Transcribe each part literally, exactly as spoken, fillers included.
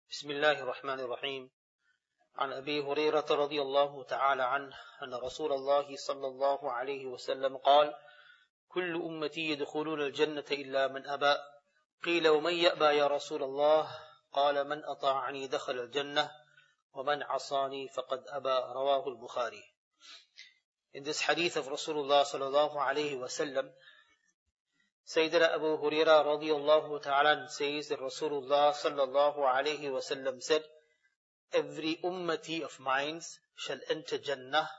بسم الله الرحمن الرحيم عن أبي هريرة رضي الله تعالى عنه أن رسول الله صلى الله عليه وسلم قال كل أمتي يدخلون الجنة إلا من أبى قيل ومن يأبى يا رسول الله قال من أطاعني دخل الجنة ومن عصاني فقد أبى رواه البخاري. In this hadith of Rasulullah sallallahu alayhi wa sallam, Sayyidina Abu Hurairah radiyallahu ta'ala says that Rasulullah sallallahu alayhi wa sallam said, every ummati of mine shall enter Jannah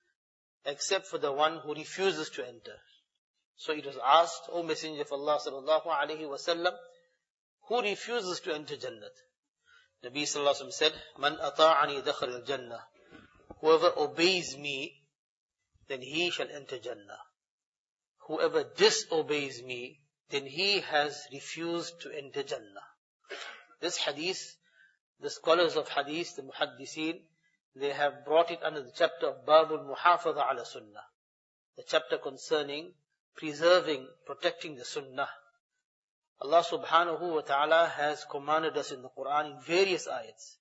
except for the one who refuses to enter. So it was asked, O Messenger of Allah sallallahu alayhi wa sallam, who refuses to enter Jannah? Nabi sallallahu alayhi wa sallam said, Man ata'ani dakhal al-Jannah. Whoever obeys me, then he shall enter Jannah. Whoever disobeys me, then he has refused to enter Jannah. This hadith, the scholars of hadith, the muhaddiseen, they have brought it under the chapter of Babul Muhafadha ala Sunnah. The chapter concerning preserving, protecting the Sunnah. Allah subhanahu wa ta'ala has commanded us in the Quran in various ayats.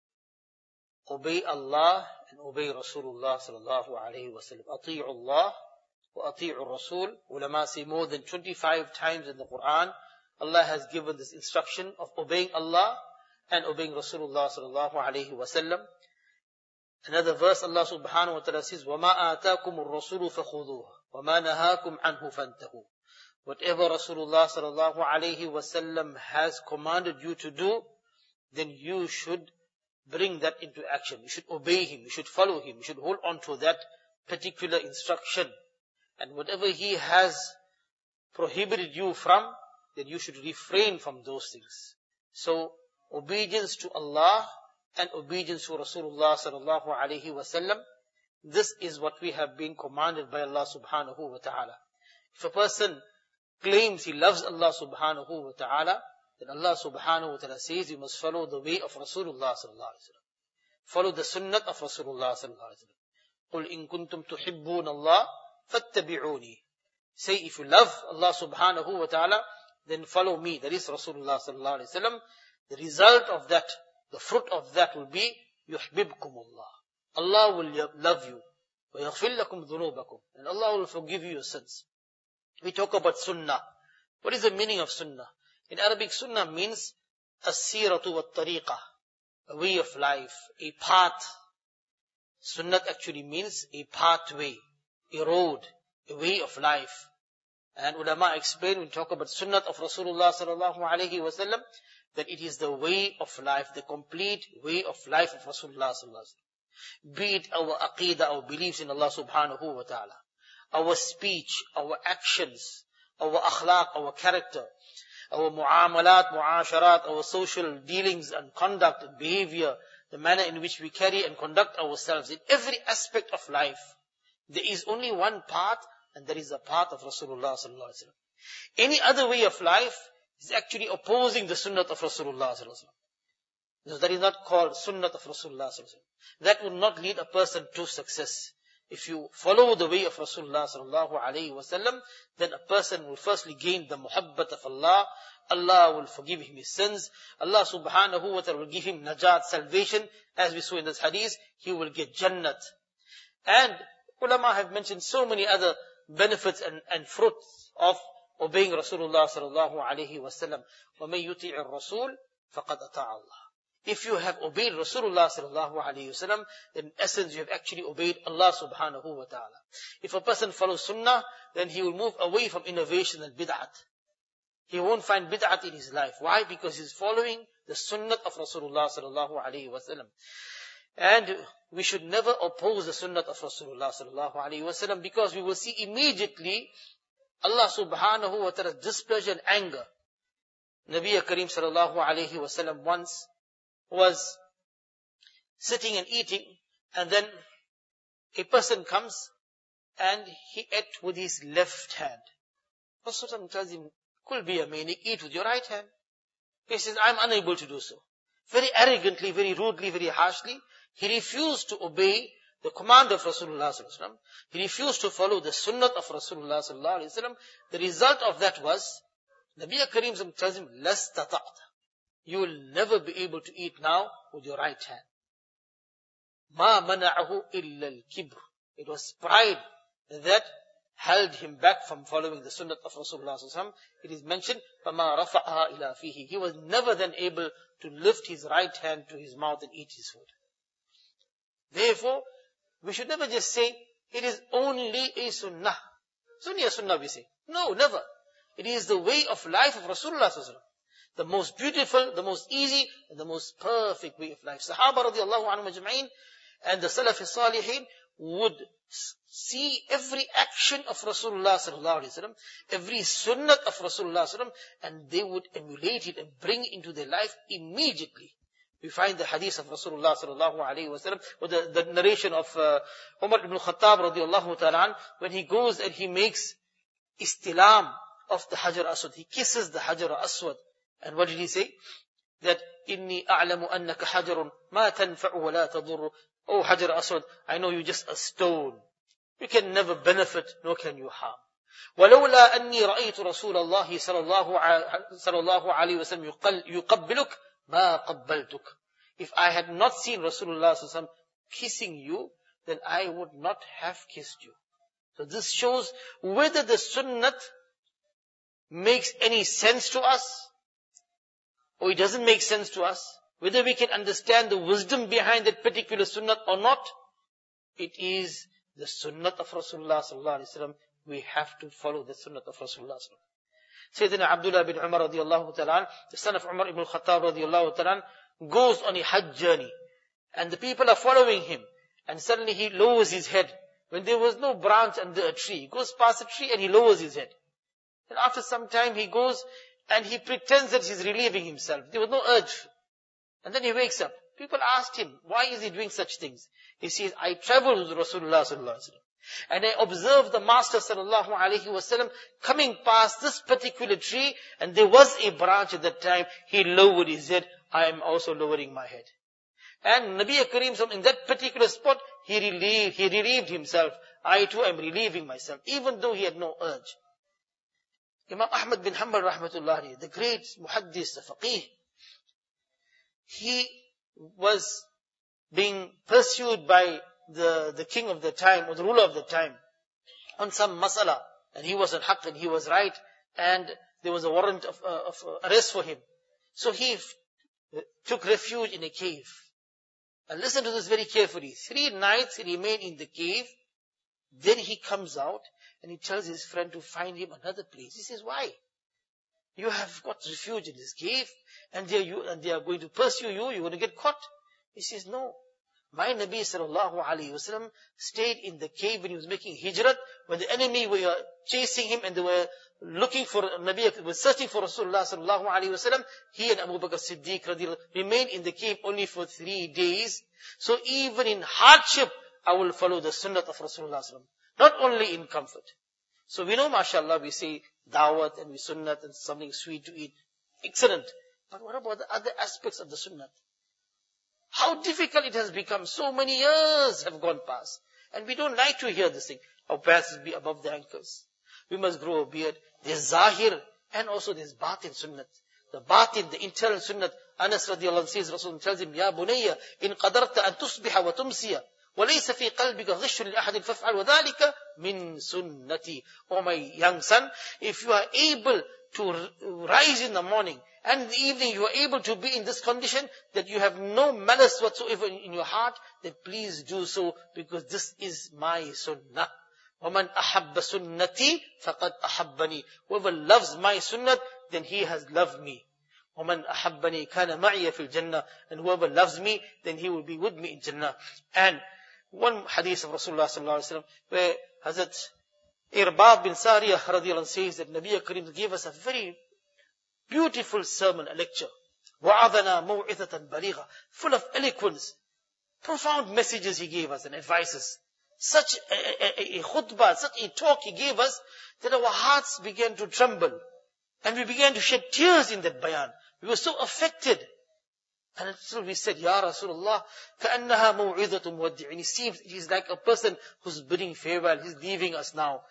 Obey Allah and obey Rasulullah sallallahu alayhi wa sallam. Ati'u Allah wa ati'u Rasul. Ulama say more than twenty-five times in the Quran, Allah has given this instruction of obeying Allah and obeying Rasulullah sallallahu alayhi wa sallam. Another verse, Allah subhanahu wa ta'ala says, وَمَا آتَاكُمُ الرَّسُولُ فَخُذُوهُ وَمَا نَهَاكُمْ عَنْهُ فَانْتَهُوا. Whatever Rasulullah sallallahu alayhi wa sallam has commanded you to do, then you should bring that into action. You should obey him, you should follow him, you should hold on to that particular instruction. And whatever he has prohibited you from, then you should refrain from those things. So, obedience to Allah and obedience to Rasulullah sallallahu alayhi wa sallam, this is what we have been commanded by Allah subhanahu wa ta'ala. If a person claims he loves Allah subhanahu wa ta'ala, then Allah subhanahu wa ta'ala says you must follow the way of Rasulullah sallallahu alayhi wa sallam. Follow the sunnah of Rasulullah sallallahu alayhi wa sallam. قُلْ إِن كُنْتُمْ تُحِبُّونَ اللَّهِ فَاتَّبِعُونِي. Say, if you love Allah subhanahu wa ta'ala, then follow me. That is Rasulullah sallallahu alayhi wa sallam. The result of that, the fruit of that will be, يُحْبِبْكُمُ اللَّهِ. Allah will love you. وَيَغْفِرْ لَكُمْ ذُنُوبَكُمْ. And Allah will forgive you your sins. We talk about sunnah. What is the meaning of sunnah? In Arabic, sunnah means as-siratu wat-tariqa, a way of life, a path. Sunnah actually means a pathway, a road, a way of life. And ulama explain, when we talk about sunnah of Rasulullah sallallahu alayhi wa sallam, that it is the way of life, the complete way of life of Rasulullah sallallahu alayhi wa sallam. Be it our aqeedah, our beliefs in Allah subhanahu wa ta'ala, our speech, our actions, our akhlaq, our character, our mu'amalat, mu'asharat, our social dealings and conduct and behavior, the manner in which we carry and conduct ourselves. In every aspect of life, there is only one path, and that is the path of Rasulullah sallallahu alaihi wasallam. Any other way of life is actually opposing the sunnah of Rasulullah sallallahu alaihi wasallam. So that is not called sunnah of Rasulullah sallallahu alaihi wasallam. That would not lead a person to success. If you follow the way of Rasulullah sallallahu alayhi wa sallam, then a person will firstly gain the muhabbat of Allah. Allah will forgive him his sins. Allah subhanahu wa ta'ala will give him najat, salvation. As we saw in this hadith, he will get jannat. And ulama have mentioned so many other benefits and, and fruits of obeying Rasulullah sallallahu alayhi wa sallam. وَمَن يُطِعِ الرَّسُولِ فَقَدْ أَطَاعَ اللَّهِ. If you have obeyed Rasulullah sallallahu alayhi wa sallam, then in essence you have actually obeyed Allah subhanahu wa ta'ala. If a person follows sunnah, then he will move away from innovation and bid'at. He won't find bid'at in his life. Why? Because he's following the sunnah of Rasulullah sallallahu alayhi wa sallam. And we should never oppose the sunnah of Rasulullah sallallahu alayhi wa sallam, because we will see immediately Allah subhanahu wa ta'ala's displeasure and anger. Nabi Kareem sallallahu alayhi wa sallam once was sitting and eating, and then a person comes and he ate with his left hand. Rasulullah tells him, Kul bi yaminik, eat with your right hand. He says, I'm unable to do so. Very arrogantly, very rudely, very harshly, he refused to obey the command of Rasulullah sallallahu alaihi wasallam. He refused to follow the sunnah of Rasulullah sallallahu alaihi wasallam. The result of that was, Nabi Kareem tells him, Las tata'ta. you will never be able to eat now with your right hand. مَا مَنَعَهُ إِلَّا الْكِبْرُ. It was pride that held him back from following the sunnah of Rasulullah sallallahu alaihi wasallam. It is mentioned, فَمَا رَفَعَهَا إِلَى فِيهِ. He was never then able to lift his right hand to his mouth and eat his food. Therefore, we should never just say, it is only a sunnah. It's only a sunnah we say. No, never. It is the way of life of Rasulullah sallallahu alaihi wasallam. The most beautiful, the most easy, and the most perfect way of life. Sahaba radiallahu anhum ajma'in and the Salaf Salihin would see every action of Rasulullah sallallahu alaihi wasallam, every sunnah of Rasulullah sallallahu alaihi wasallam, and they would emulate it and bring it into their life immediately. We find the hadith of Rasulullah sallallahu alaihi wasallam, or the, the narration of uh, Umar ibn Khattab radiallahu ta'ala, when he goes and he makes istilam of the Hajar Aswad. He kisses the Hajar Aswad. And what did he say? That, إِنِّي أَعْلَمُ أَنَّكَ حَجَرٌ مَا تَنْفَعُ وَلَا تَضُرُّ. Oh Hajar Aswad, I know you're just a stone. You can never benefit, nor can you harm. وَلَوْلَا أَنِّي رَأَيْتُ رَسُولَ اللَّهِ صَلَى اللَّهُ عَلَيْهِ وَسَلَّمْ يُقَبِّلُكَ مَا قَبَّلْتُكَ. If I had not seen Rasulullah sallallahu alaihi wasallam kissing you, then I would not have kissed you. So this shows whether the sunnah makes any sense to us, or it doesn't make sense to us, whether we can understand the wisdom behind that particular sunnah or not. It is the sunnah of Rasulullah sallallahu alaihi wasallam. We have to follow the sunnah of Rasulullah sallallahu alaihi wasallam. Sayyidina Abdullah bin Umar radiallahu ta'ala, the son of Umar ibn Khattab radiallahu ta'ala, goes on a Hajj journey, and the people are following him, and suddenly he lowers his head. When there was no branch under a tree, he goes past a tree and he lowers his head. And after some time he goes and he pretends that he's relieving himself. There was no urge. And then he wakes up. People asked him, why is he doing such things? He says, I traveled with Rasulullah sallallahu alaihi wasallam, and I observed the Master sallallahu alaihi wasallam coming past this particular tree, and there was a branch at that time. He lowered his head. I am also lowering my head. And Nabi Kareem, in that particular spot, he relieved, he relieved himself. I too am relieving myself, even though he had no urge. Imam Ahmad bin Hanbal rahmatullah, the great muhaddis, the faqih, he was being pursued by the, the king of the time, or the ruler of the time, on some masala, and he was on haqq and he was right, and there was a warrant of, uh, of arrest for him. So he f- took refuge in a cave. And listen to this very carefully. Three nights he remained in the cave. Then he comes out and he tells his friend to find him another place. He says, why? You have got refuge in this cave, and they are, you, and they are going to pursue you. You're going to get caught. He says, no. My Nabi sallallahu alaihi wasallam stayed in the cave when he was making hijrat, when the enemy were chasing him and they were looking for Nabi, were searching for Rasulullah sallallahu alaihi wasallam. He and Abu Bakr Siddiq radiallahu remained in the cave only for three days. So even in hardship, I will follow the sunnah of Rasulullah sallallahu alaihi wasallam, not only in comfort. So we know, mashallah, we say dawat and we sunnat and something sweet to eat. Excellent. But what about the other aspects of the sunnah? How difficult it has become. So many years have gone past, and we don't like to hear this thing. Our pants will be above the ankles. We must grow a beard. There's zahir, and also there's batin sunnat. The batin, the internal sunnat. Anas radiallahu anhu says, Rasulullah tells him, Ya bunayya, in qadarta an tusbiha wa tumsiya, walaysa fi qalbika ghishun li ahadin faf'al wa dhalika min sunnati. Oh my young son, if you are able to rise in the morning, and in the evening you are able to be in this condition, that you have no malice whatsoever in your heart, then please do so, because this is my sunnah. وَمَنْ أَحَبَّ سُنَّتِي فَقَدْ أَحَبَّنِي. Whoever loves my sunnah, then he has loved me. وَمَنْ أَحَبَّنِي كَانَ مَعِيَ فِي الْجَنَّةِ. And whoever loves me, then he will be with me in Jannah. And one hadith of Rasulullah sallallahu alaihi wasallam, where Hazrat Irbad bin Sariyah radiallahu anhu says that Nabi Kareem gave us a very beautiful sermon, a lecture. وَعَذَنَا مَوْعِثَةً بَلِيغًا. Full of eloquence. Profound messages he gave us and advices. Such a, a, a khutbah, such a talk he gave us, that our hearts began to tremble. And we began to shed tears in that bayan. We were so affected. And so we said, Ya Rasulullah, كَأَنَّهَا مَوْعِظَةٌ مُوَدِّعٍ. It seems it is like a person who's bidding farewell. He's leaving us now.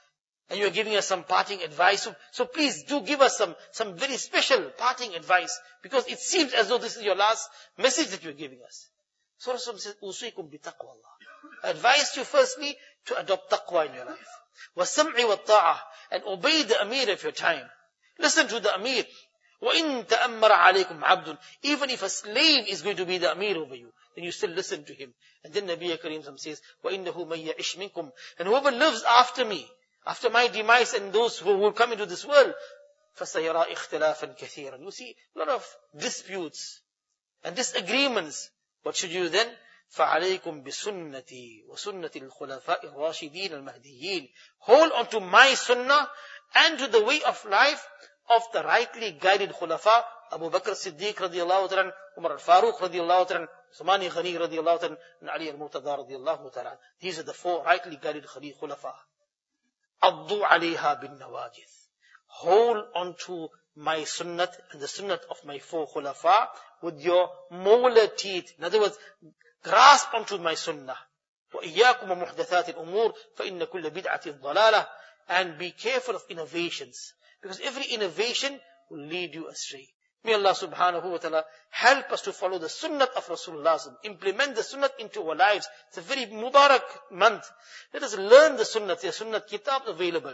And you're giving us some parting advice. So, so please do give us some, some very special parting advice. Because it seems as though this is your last message that you're giving us. So Rasulullah says, Usikum bi taqwa Allah. I advise you firstly to adopt taqwa in your life. وَالسَّمْعِ وَالطَّاعَةِ, and obey the Amir of your time. Listen to the Amir. وَإِن تَأَمَّرَ عَلَيْكُمْ عَبْدٌ, even if a slave is going to be the Amir over you, then you still listen to him. And then Nabi Kareem says, وَإِنَّهُ مَن يَعِشْ مِنكُمْ, and whoever lives after me, after my demise and those who will come into this world, فَسَيَرَى اِخْتِلَافًا كَثِيرًا. You see a lot of disputes and disagreements. What should you then? فَعَلَيْكُمْ بِسُنَّتِي وَسُنَّةِ الْخُلَفَاءِ الرَّاشِدِينَ الْمَهْدِيِّينَ. Hold on to my sunnah and to the way of life of the rightly guided khulafa, Abu Bakr Siddiq radiyallahu ta'ala, Umar al-Faruq radiyallahu ta'ala, Usmani Ghani radiyallahu ta'ala, and Ali al-Murtada radiyallahu ta'ala. These are the four rightly guided khulafa. Addu alayha bin nawajith. Hold on to my sunnat and the sunnat of my four khulafa with your molar teeth. In other words, grasp onto my sunnah. وَإِيَّاكُمْ وَمُحْدَثَاتِ الْأُمُورِ فَإِنَّ كُلَّ بِدْعَةٍ ضَلَالَةٍ. And be careful of innovations. Because every innovation will lead you astray. May Allah subhanahu wa ta'ala help us to follow the sunnat of Rasulullah, implement the sunnat into our lives. It's a very Mubarak month. Let us learn the sunnat. There are sunnat kitabs available.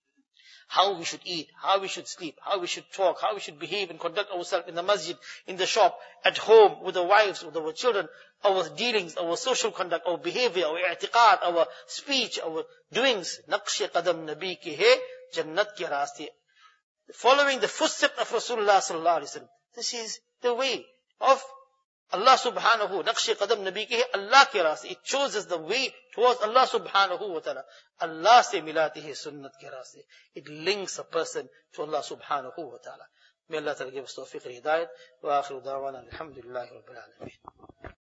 How we should eat, how we should sleep, how we should talk, how we should behave and conduct ourselves in the masjid, in the shop, at home, with our wives, with our children, our dealings, our social conduct, our behavior, our i'tiqad, our speech, our doings. Naqsh qadam nabi ke hai, jannat ke raaste. Following the footsteps of Rasulullah sallallahu alaihi wasallam. This is the way of Allah subhanahu. Naqsh qadam nabi ke hai, Allah ke raaste. It shows us the way towards Allah subhanahu wa ta'ala. Allah se milati hai sunnat ke raaste. It links a person to Allah subhanahu wa ta'ala. May Allah ta'ala give us tawfiq and hidayat. Wa akhiru da'wana alhamdulillahi rabbil alameen.